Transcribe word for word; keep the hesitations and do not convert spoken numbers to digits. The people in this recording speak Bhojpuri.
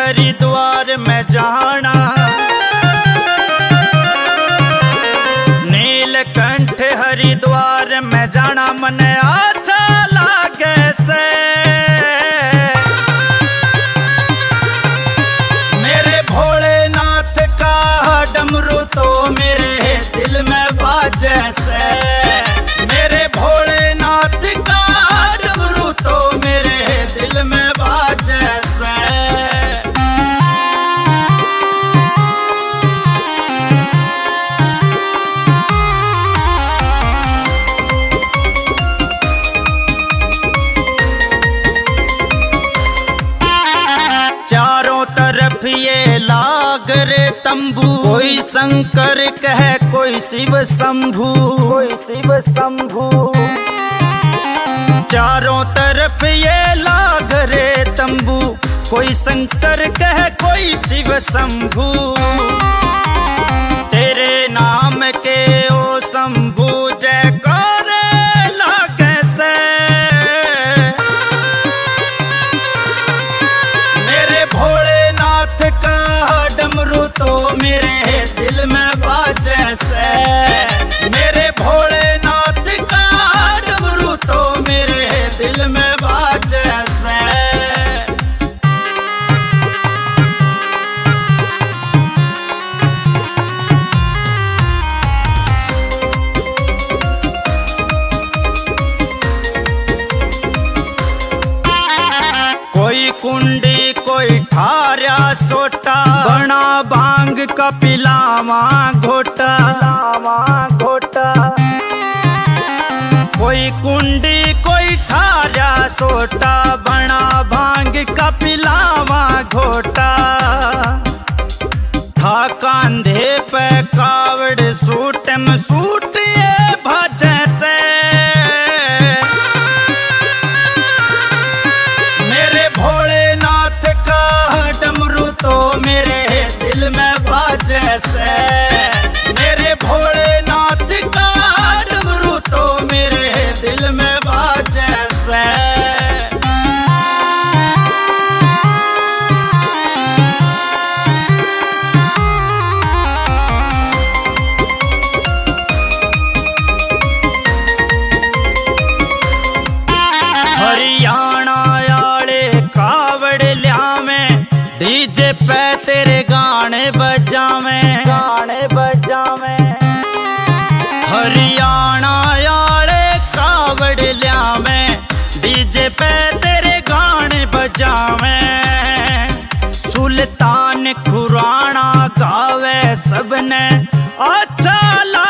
हरिद्वार में जाना, नीलकंठ हरिद्वार में जाना मन अच्छा लागे से। मेरे भोलेनाथ का डमरू तो मेरे दिल में बाजे से। मेरे भोलेनाथ का डमरू तो मेरे दिल में बाजे से। चारों तरफ ये लाग रे तंबू, कोई शंकर कहे कोई शिव शंभू, कोई शिव शंभू। चारों तरफ ये लाग रे तंबू, कोई शंकर कहे कोई शिव शंभू। तेरे नाम के ओ शंभू जयकारे लागे से। मेरे भोलेनाथ का डमरू तो मेरे दिल में बाजे से। मेरे भोलेनाथ का डमरू तो मेरे दिल में बाजे से। कोई कुंडी कोई ठार्या सोटा, बना बांग का पिलावा घोटा, घोटा। कोई कुंडी कोई ठार्या सोटा, बना भांग का पिलावा घोटा। था कांधे पे कावड़ सूट में सूट ये भजे से। मेरे भोलेनाथ का डमरू तो मेरे दिल में बाजे से। मेरे भोलेनाथ का डमरू तो मेरे दिल में बाजे से। हरियाणा आले कावड़ ल्यावे, डीजे पे तेरे गाने बजावे, गाने बजावे। हरियाणा आले कावड़ ल्यावे, डीजे पे तेरे गाने बजावे। सुल्तान खुराना गावे सबने अच्छा